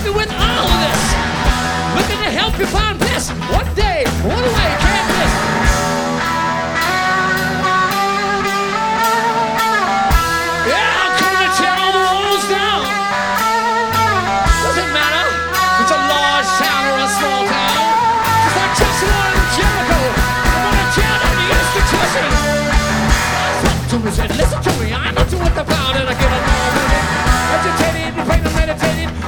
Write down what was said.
help you with all of this. Looking to help you find bliss. One day, one way, can't miss. Yeah, I'm coming to tear all the walls down. Doesn't matter if it's a large town or a small town. Just like Joshua and Jericho, I'm gonna tear down the institution. Talk to me, said, listen to me, I know too much about it. I get along with it. Agitated, praying and meditated.